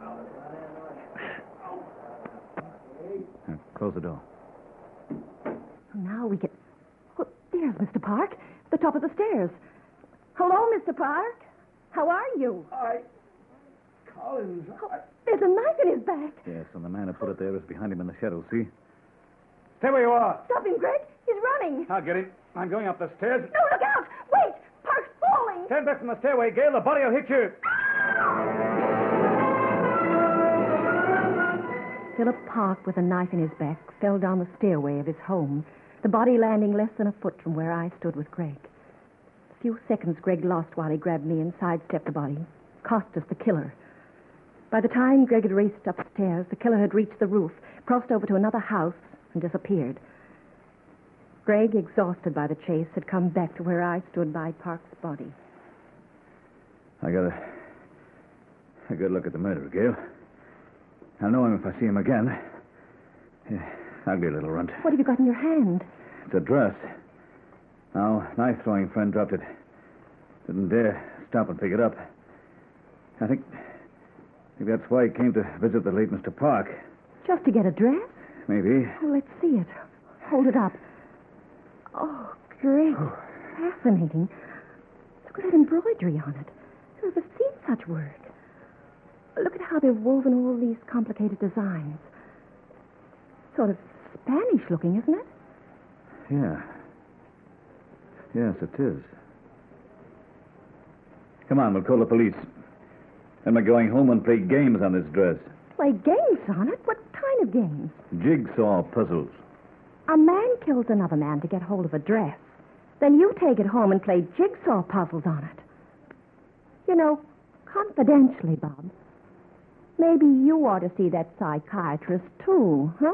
Now, close the door. Now we can... Well, there's Mister Park, the top of the stairs. Hello, Mister Park. How are you? I... Collins, I... There's a knife in his back. Yes, and the man who put it there is behind him in the shadows, see? Stay where you are. Stop him, Greg. He's running. I'll get him. I'm going up the stairs. No, look out. Wait. Park's falling. Stand back from the stairway, Gail. The body will hit you. Philip Park, with a knife in his back, fell down the stairway of his home, the body landing less than a foot from where I stood with Greg. A few seconds Greg lost while he grabbed me and sidestepped the body. Cost us the killer. By the time Greg had raced upstairs, the killer had reached the roof, crossed over to another house, and disappeared. Greg, exhausted by the chase, had come back to where I stood by Park's body. I got a... a good look at the murderer, Gail. I'll know him if I see him again. Yeah, ugly little runt. What have you got in your hand? It's a dress. Our knife-throwing friend dropped it. Didn't dare stop and pick it up. I think... I think that's why he came to visit the late Mister Park. Just to get a dress? Maybe. Oh, let's see it. Hold it up. Oh, great. Fascinating. Look at that embroidery on it. I've never seen such work. Look at how they've woven all these complicated designs. Sort of Spanish-looking, isn't it? Yeah. Yes, it is. Come on, we'll call the police. Then we're going home and play games on this dress. Play games on it? What kind of games? Jigsaw puzzles. A man kills another man to get hold of a dress. Then you take it home and play jigsaw puzzles on it. You know, confidentially, Bob, maybe you ought to see that psychiatrist, too, huh?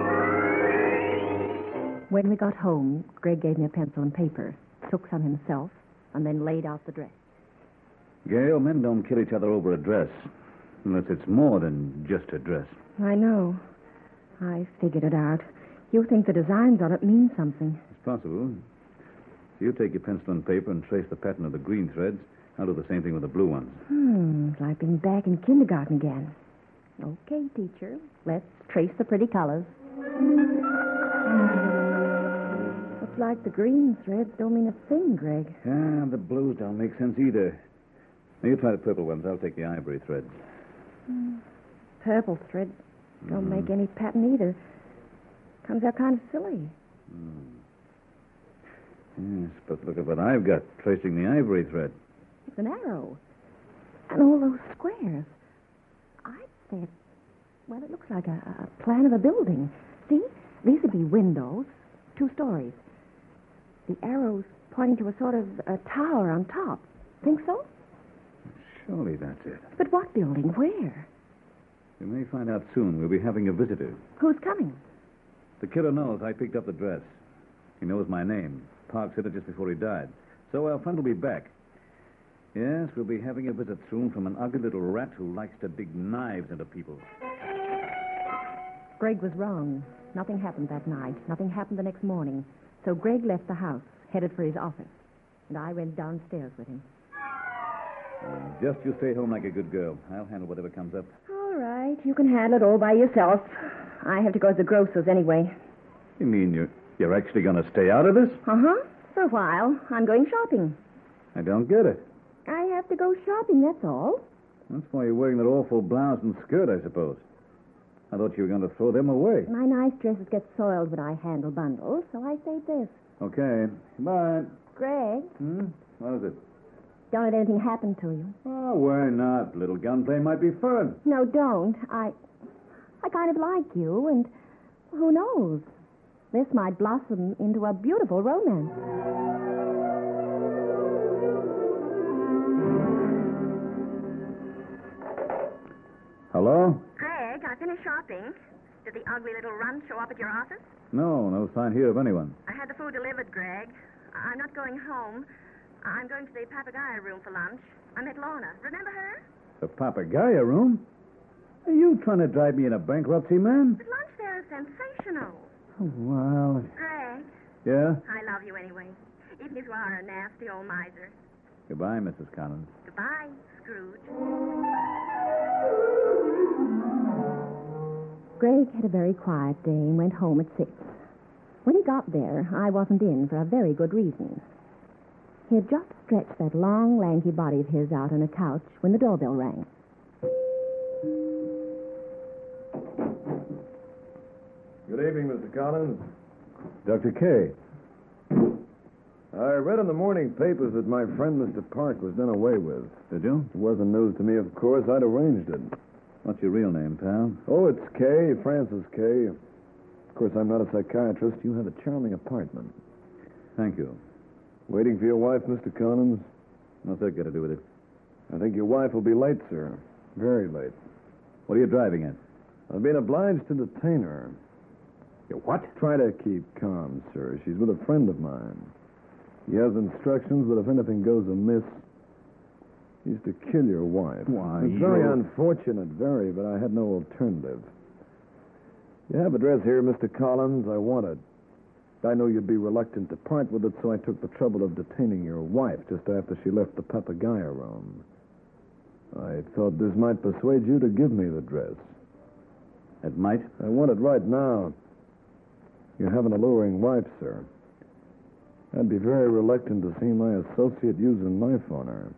When we got home, Greg gave me a pencil and paper, took some himself, and then laid out the dress. Gail, men don't kill each other over a dress. Unless it's more than just a dress. I know. I figured it out. You think the designs on it mean something. It's possible. So you take your pencil and paper and trace the pattern of the green threads. I'll do the same thing with the blue ones. Hmm, it's like being back in kindergarten again. Okay, teacher. Let's trace the pretty colors. Looks like the green threads don't mean a thing, Greg. Yeah, the blues don't make sense either. Now, you try the purple ones. I'll take the ivory threads. Mm. Purple threads don't Mm. make any pattern either. Comes out kind of silly. Mm. Yes, but look at what I've got, tracing the ivory thread. It's an arrow. And all those squares. say it. Well, it looks like a, a plan of a building. See? These would be windows, two stories. The arrows pointing to a sort of a tower on top. Think so? Surely that's it. But what building? Where? We may find out soon. We'll be having a visitor. Who's coming? The killer knows I picked up the dress. He knows my name. Park said it just before he died. So our friend will be back. Yes, we'll be having a visit soon from an ugly little rat who likes to dig knives into people. Greg was wrong. Nothing happened that night. Nothing happened the next morning. So Greg left the house, headed for his office. And I went downstairs with him. Uh, just you stay home like a good girl. I'll handle whatever comes up. All right. You can handle it all by yourself. I have to go to the grocer's anyway. You mean you're, you're actually going to stay out of this? Uh-huh. For a while. I'm going shopping. I don't get it. I have to go shopping, that's all. That's why you're wearing that awful blouse and skirt, I suppose. I thought you were going to throw them away. My nice dresses get soiled when I handle bundles, so I saved this. Okay. Goodbye. Greg? Hmm? What is it? Don't let anything happen to you. Oh, why not? Little gunplay might be fun. No, don't. I... I kind of like you, and who knows? This might blossom into a beautiful romance. Hello? Greg, I finished shopping. Did the ugly little runt show up at your office? No, no sign here of anyone. I had the food delivered, Greg. I'm not going home. I'm going to the Papagayo room for lunch. I met Lorna. Remember her? The Papagayo room? Are you trying to drive me into bankruptcy, man? But lunch there is sensational. Oh, well... Greg. Yeah? I love you anyway, even if you are a nasty old miser. Goodbye, Missus Collins. Goodbye, Scrooge. Greg had a very quiet day and went home at six. When he got there, I wasn't in for a very good reason. He had just stretched that long, lanky body of his out on a couch when the doorbell rang. Good evening, Mister Collins. Doctor Kay. I read in the morning papers that my friend Mister Park was done away with. Did you? It wasn't news to me, of course. I'd arranged it. What's your real name, pal? Oh, it's Kay, Francis Kay. Of course, I'm not a psychiatrist. You have a charming apartment. Thank you. Waiting for your wife, Mister Collins? What's that got to do with it? I think your wife will be late, sir. Very late. What are you driving at? I've been obliged to detain her. You what? Try to keep calm, sir. She's with a friend of mine. He has instructions that if anything goes amiss, he's to kill your wife. Why, It's you... very unfortunate, very, but I had no alternative. You have a dress here, Mister Collins. I want it. I know you'd be reluctant to part with it, so I took the trouble of detaining your wife just after she left the Papagayo room. I thought this might persuade you to give me the dress. It might? I want it right now. You have an alluring wife, sir. I'd be very reluctant to see my associate use a knife on her.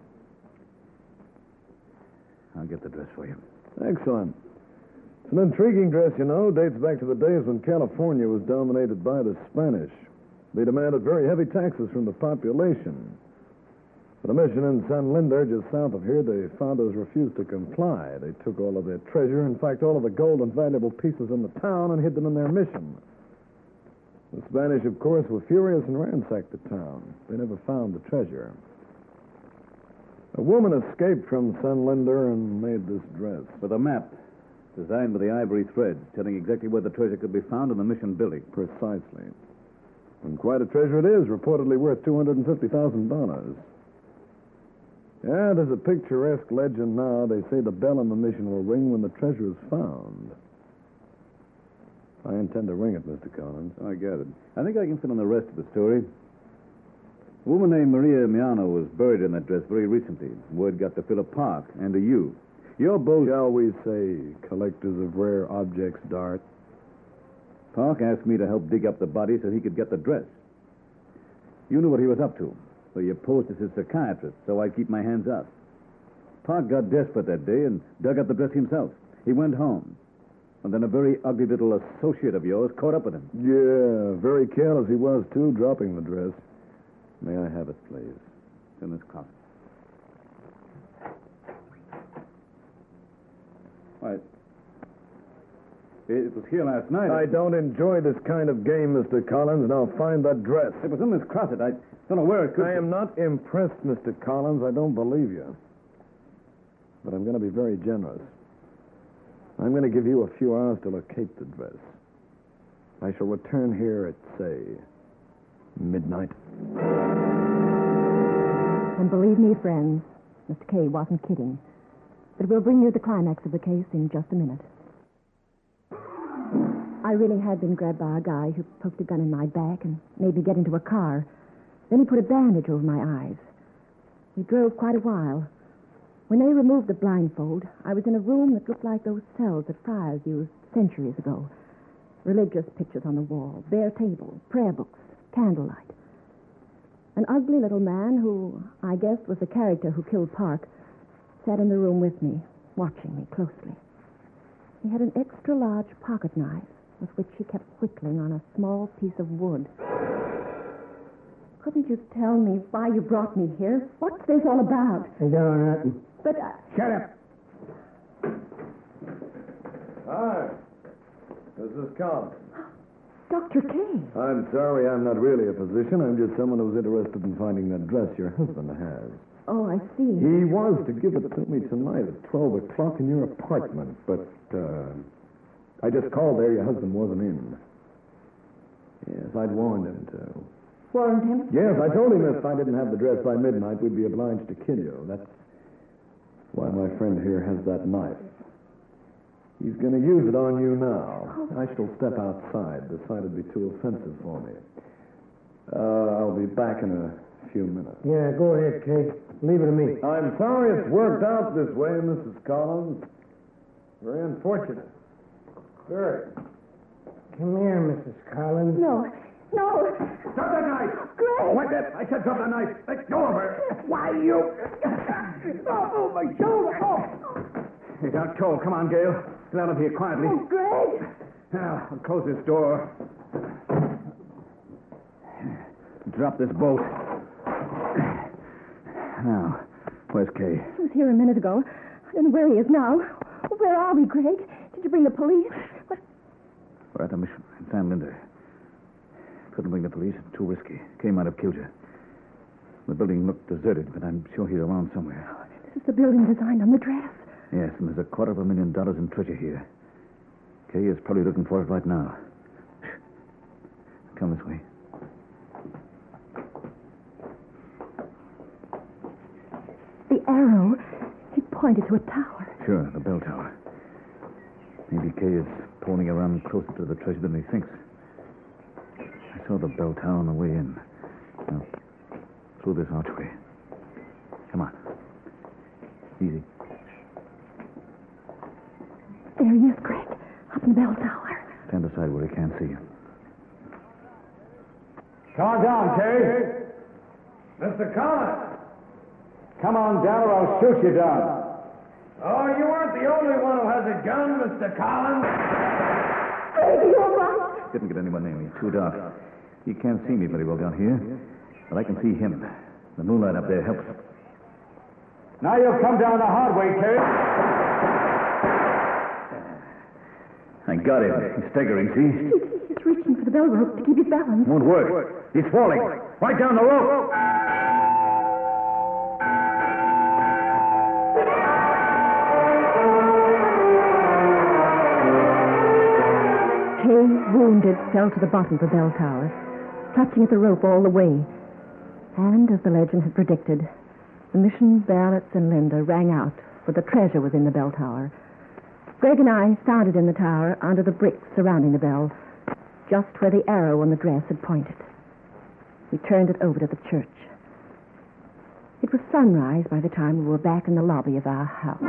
I'll get the dress for you. Excellent. It's an intriguing dress, you know. Dates back to the days when California was dominated by the Spanish. They demanded very heavy taxes from the population. At a mission in San Linder, just south of here, the founders refused to comply. They took all of their treasure, in fact, all of the gold and valuable pieces in the town, and hid them in their mission. The Spanish, of course, were furious and ransacked the town. They never found the treasure. A woman escaped from San Linder and made this dress. With a map, designed with the ivory thread, telling exactly where the treasure could be found in the mission building. Precisely. And quite a treasure it is, reportedly worth two hundred fifty thousand dollars. Yeah, there's a picturesque legend now. They say the bell in the mission will ring when the treasure is found. I intend to ring it, Mister Collins. I gathered. I think I can fill in the rest of the story. A woman named Maria Miano was buried in that dress very recently. Word got to Philip Park and to you. You're both... Shall we say collectors of rare objects, Dart? Park asked me to help dig up the body so he could get the dress. You knew what he was up to, so you posed as his psychiatrist, so I'd keep my hands up. Park got desperate that day and dug up the dress himself. He went home. And then a very ugly little associate of yours caught up with him. Yeah, very careless he was, too, dropping the dress. May I have it, please? It's in this closet. Why, It was here last night. I don't enjoy this kind of game, Mister Collins. Now find that dress. It was in this closet. I don't know where it could I am not impressed, Mister Collins. I don't believe you. But I'm going to be very generous. I'm going to give you a few hours to locate the dress. I shall return here at, say, midnight. And believe me, friends, Mister Kay wasn't kidding. But we'll bring you the climax of the case in just a minute. I really had been grabbed by a guy who poked a gun in my back and made me get into a car. Then he put a bandage over my eyes. We drove quite a while. When they removed the blindfold, I was in a room that looked like those cells that friars used centuries ago. Religious pictures on the wall, bare tables, prayer books, candlelight. An ugly little man who I guessed was the character who killed Park sat in the room with me, watching me closely. He had an extra-large pocket knife with which he kept whittling on a small piece of wood. Couldn't you tell me why you brought me here? What's this all about? I don't know nothing. But... Uh... Shut up. Hi. This is Collins. Doctor Kay. I'm sorry I'm not really a physician. I'm just someone who's interested in finding that dress your husband has. Oh, I see. He was to give it to me tonight at twelve o'clock in your apartment, but uh, I just called there. Your husband wasn't in. Yes, I'd warned him to. Warned him? Yes, I told him if I didn't have the dress by midnight, we'd be obliged to kill you. That's why my friend here has that knife. He's going to use it on you now. Oh. I shall step outside. The sight would be too offensive for me. Uh, I'll be back in a few minutes. Yeah, go ahead, Kay. Leave it to me. I'm sorry it's worked out this way, Missus Collins. Very unfortunate. Very. Come here, Missus Collins. No. No. Drop that knife. Greg. What that? I said drop that knife. Let go of her. Why, you... Oh, my shoulder. Oh. Hey, Doc Cole, come on, Gail. Get out of here quietly. Oh, Greg. Now, I'll close this door. Drop this bolt. Now, where's Kay? He was here a minute ago. I don't know where he is now. Where are we, Greg? Did you bring the police? What? We're at the mission in San Linda. Couldn't bring the police. Too risky. Kay might have killed you. The building looked deserted, but I'm sure he's around somewhere. This is the building designed on the dress. Yes, and there's a quarter of a million dollars in treasure here. Kay is probably looking for it right now. Come this way. The arrow, he pointed to a tower. Sure, the bell tower. Maybe Kay is pulling around closer to the treasure than he thinks. I saw the bell tower on the way in. Now, through this archway. Come on. Easy. There he is, Greg. Up in the bell tower. Stand aside where he can't see you. Come on down, Kay. Mister Collins. Come on down or I'll shoot you down. Oh, you aren't the only one who has a gun, Mister Collins. Greg, you all right? Didn't get anyone near me. Too dark. He can't see me very well down here, but I can see him. The moonlight up there helps. Now you'll come down the hard way, Kay. I got him. He's staggering, see? He's reaching for the bell rope to keep his balance. Won't work. He's falling. Right down the rope. Kay, wounded, fell to the bottom of the bell tower, clutching at the rope all the way. And, as the legend had predicted, the mission bell at San Linda rang out, for the treasure was in the bell tower. Greg and I found it in the tower under the bricks surrounding the bell, just where the arrow on the dress had pointed. We turned it over to the church. It was sunrise by the time we were back in the lobby of our house.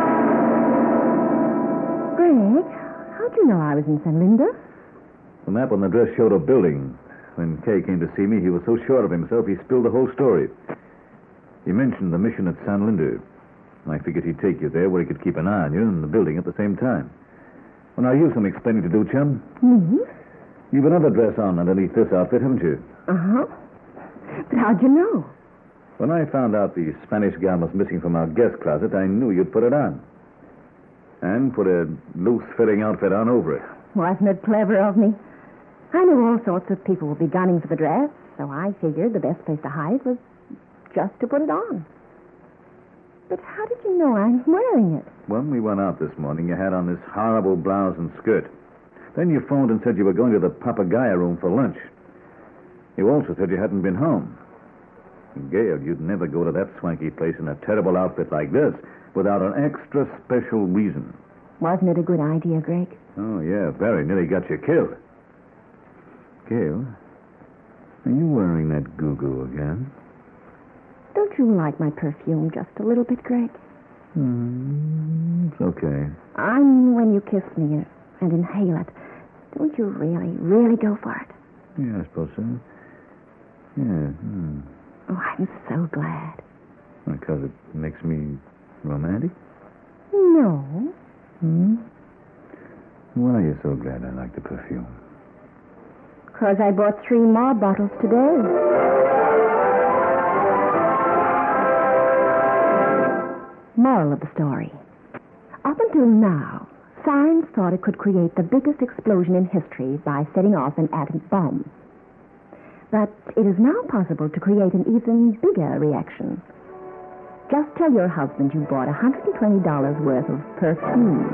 Greg, how'd you know I was in San Linda? The map on the dress showed a building. When Kay came to see me, he was so sure of himself he spilled the whole story. He mentioned the mission at San Linda. I figured he'd take you there where he could keep an eye on you and the building at the same time. Well, now, you've some explaining to do, chum. Me? You've another dress on underneath this outfit, haven't you? Uh-huh. But how'd you know? When I found out the Spanish gown was missing from our guest closet, I knew you'd put it on. and put a loose-fitting outfit on over it. Wasn't it clever of me? I knew all sorts of people would be gunning for the dress, so I figured the best place to hide was just to put it on. But how did you know I'm wearing it? When we went out this morning, you had on this horrible blouse and skirt. Then you phoned and said you were going to the Papagayo room for lunch. You also said you hadn't been home. Gail, you'd never go to that swanky place in a terrible outfit like this without an extra special reason. Wasn't it a good idea, Greg? Oh, yeah, very. Nearly got you killed. Gail, are you wearing that goo-goo again? Don't you like my perfume just a little bit, Greg? Mm, it's okay. I mean, when you kiss me and inhale it, don't you really, really go for it? Yeah, I suppose so. Yeah. Hmm. Oh, I'm so glad. Because it makes me romantic? No. Hmm? Why are you so glad I like the perfume? Because I bought three more bottles today. Moral of the story. Up until now, science thought it could create the biggest explosion in history by setting off an atom bomb. But it is now possible to create an even bigger reaction. Just tell your husband you bought one hundred twenty dollars worth of perfume.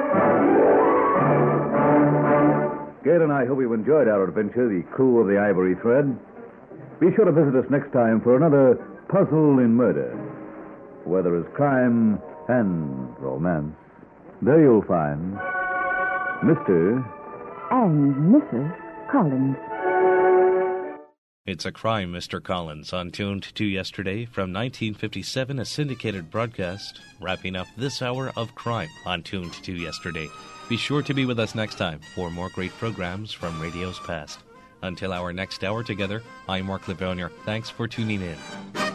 Gail and I hope you've enjoyed our adventure, The Clue of the Ivory Thread. Be sure to visit us next time for another Puzzle in Murder. Where there is crime and romance, there you'll find Mister and Missus Collins. It's a Crime, Mister Collins, on Tuned to Yesterday from nineteen fifty-seven, a syndicated broadcast, wrapping up this hour of crime on Tuned to Yesterday. Be sure to be with us next time for more great programs from radio's past. Until our next hour together, I'm Mark Livonier. Thanks for tuning in.